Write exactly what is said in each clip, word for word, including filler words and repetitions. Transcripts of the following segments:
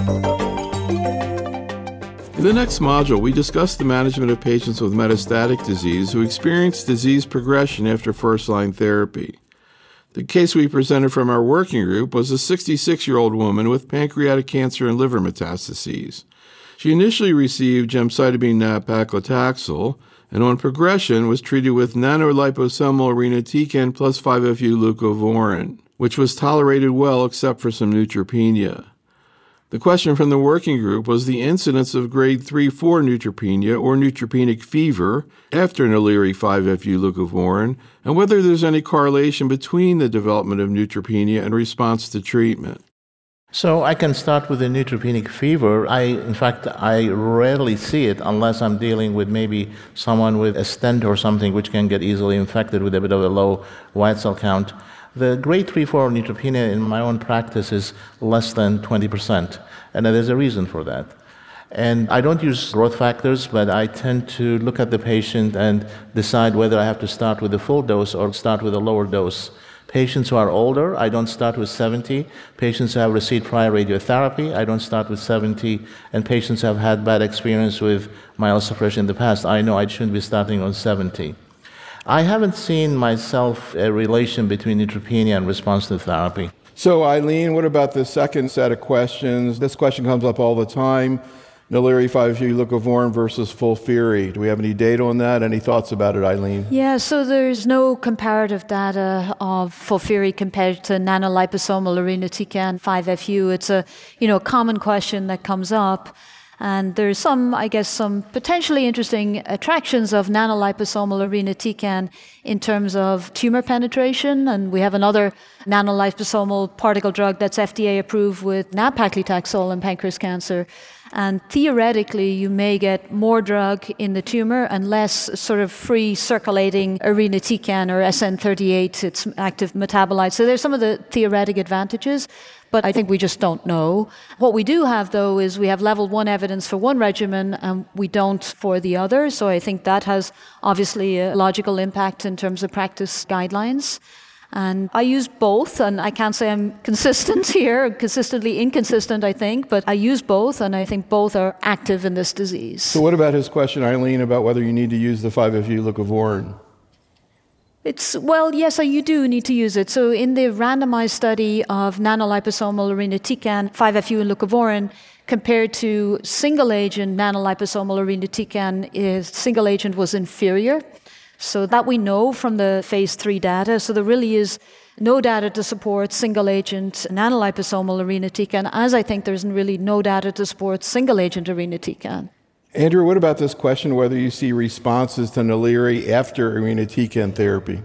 In the next module, we discuss the management of patients with metastatic disease who experience disease progression after first-line therapy. The case we presented from our working group was a sixty-six-year-old woman with pancreatic cancer and liver metastases. She initially received gemcitabine nab-paclitaxel, and on progression was treated with nanoliposomal irinotecan plus five F U leucovorin, which was tolerated well except for some neutropenia. The question from the working group was the incidence of grade three four neutropenia or neutropenic fever after Naliri five F U leucovorin, and whether there's any correlation between the development of neutropenia and response to treatment. So I can start with the neutropenic fever. I, in fact, I rarely see it unless I'm dealing with maybe someone with a stent or something which can get easily infected with a bit of a low white cell count. The grade three four neutropenia in my own practice is less than twenty percent, and there's a reason for that. And I don't use growth factors, but I tend to look at the patient and decide whether I have to start with a full dose or start with a lower dose. Patients who are older, I don't start with seventy. Patients who have received prior radiotherapy, I don't start with seventy. And patients who have had bad experience with myelosuppression in the past, I know I shouldn't be starting on seventy. I haven't seen myself a relation between neutropenia and response to therapy. So, Eileen, what about the second set of questions? This question comes up all the time. Naliri five F U leucovorin versus FOLFIRI. Do we have any data on that? Any thoughts about it, Eileen? Yeah, so there's no comparative data of FOLFIRI compared to nanoliposomal irinotecan five F U. It's a, you know, common question that comes up. And there's some, I guess, some potentially interesting attractions of nanoliposomal irinotecan in terms of tumor penetration. And we have another nanoliposomal particle drug that's F D A approved with nab-paclitaxel in pancreas cancer. And theoretically, you may get more drug in the tumor and less sort of free circulating irinotecan or S N thirty-eight, its active metabolite. So there's some of the theoretic advantages, but I think we just don't know. What we do have, though, is we have level one evidence for one regimen and we don't for the other. So I think that has obviously a logical impact in terms of practice guidelines. And I use both, and I can't say I'm consistent here, consistently inconsistent, I think, but I use both, and I think both are active in this disease. So what about his question, Eileen, about whether you need to use the five F U leucovorin? It's, well, yes, you do need to use it. So in the randomized study of nanoliposomal irinotecan, five F U and leucovorin, compared to single-agent nanoliposomal irinotecan, is single agent was inferior. So that we know from the phase three data. So there really is no data to support single-agent nanoliposomal irinotecan, as I think there's really no data to support single-agent irinotecan. Andrew, what about this question, whether you see responses to Naliri after irinotecan therapy?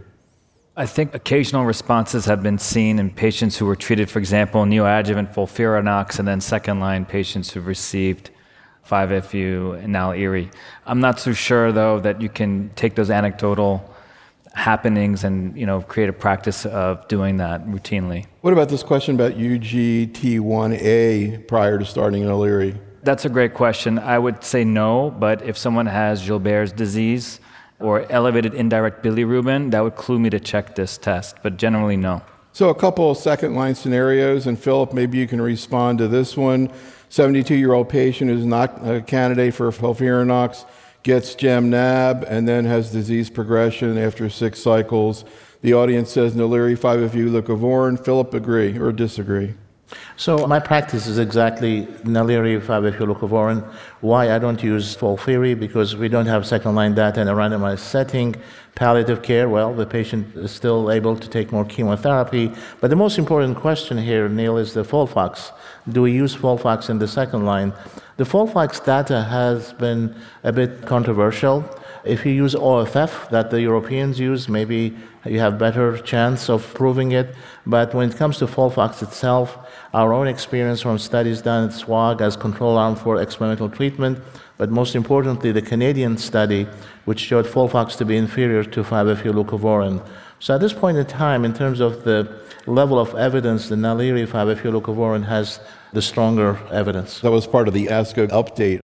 I think occasional responses have been seen in patients who were treated, for example, neoadjuvant FOLFIRINOX, and then second-line patients who've received five F U and Nal-Iri. I'm not so sure, though, that you can take those anecdotal happenings and, you know, create a practice of doing that routinely. What about this question about U G T one A prior to starting Nal-Iri? That's a great question. I would say no, but if someone has Gilbert's disease or elevated indirect bilirubin, that would clue me to check this test, but generally no. So a couple of second-line scenarios, and Philip, maybe you can respond to this one. seventy-two-year-old patient who's not a candidate for FOLFIRINOX gets Gem-Nab and then has disease progression after six cycles. The audience says Naliri five F U leucovorin. Philip, agree or disagree? So my practice is exactly Naliri five F U leucovorin. Why I don't use FOLFIRI? Because we don't have second-line data in a randomized setting. Palliative care, well, the patient is still able to take more chemotherapy. But the most important question here, Neil, is the FOLFOX. Do we use FOLFOX in the second line? The FOLFOX data has been a bit controversial. If you use O F F that the Europeans use, maybe you have better chance of proving it. But when it comes to FOLFOX itself, our own experience from studies done at S W A G as control arm for experimental treatment, but most importantly, the Canadian study, which showed FOLFOX to be inferior to five F U leucovorin. So at this point in time, in terms of the level of evidence, the Naliri five F U leucovorin has the stronger evidence. That was part of the ASCO update